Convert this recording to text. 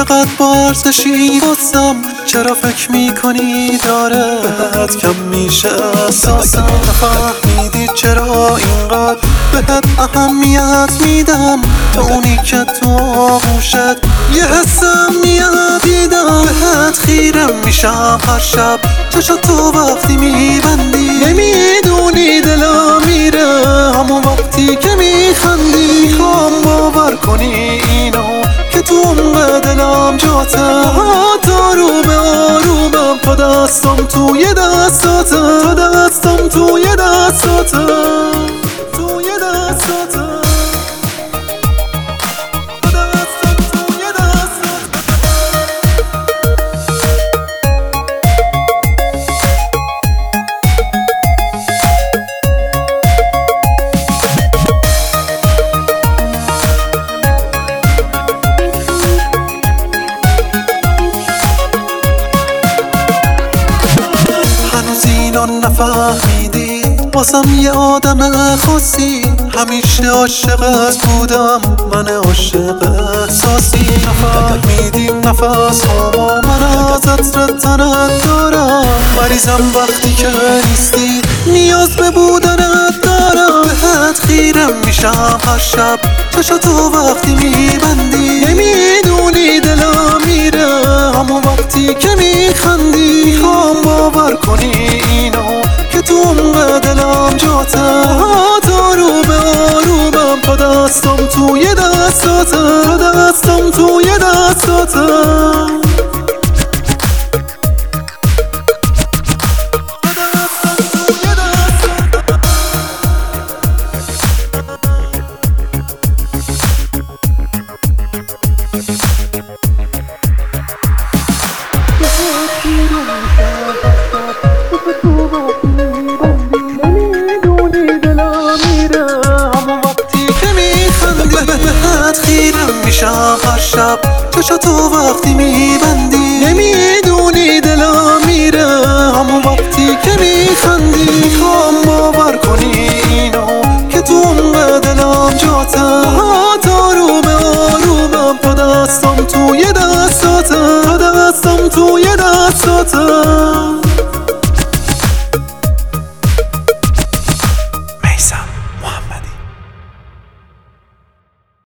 چقدر بارزشی گفتم، چرا فکر میکنی داره بهت کم میشه احساسم؟ نفهمیدی چرا اینقدر بهت اهمیت میدم، تو اونی که تو آغوشت یه حسم میاد دیدم. بهت خیره میشم هر شب چشا تو وقتی میبندی، نمیدونی دلم میره همون وقتی که میخندی. میخوام باور کنی اینو که تو اون دلم جاته، آروم آرومم تا دستم توی دستاته، تا دستم توی دستاته، توی دستاته. نفهمیدی واسم یه آدم خاصی، همیشه عاشقت بودم، من عاشق احساسی. نفهمیدی نفس هامو من از عطر تنت دارم، مریضم وقتی که نیستی، نیاز به بودنت دارم. بهت خیره میشم هر شب چشا تو وقتی میبندی، نمیدونی دلم میره همون وقتی که میخندی. میخوام باور کنی اینو که تو اون دلم جاته، آروم آرومم تا دستم توی دستاته، تا دستم توی دستاته. بهت خیره میشم هر شب چشا تو وقتی میبندی، نمیدونی دلم میره همون وقتی که میخندی. میخوام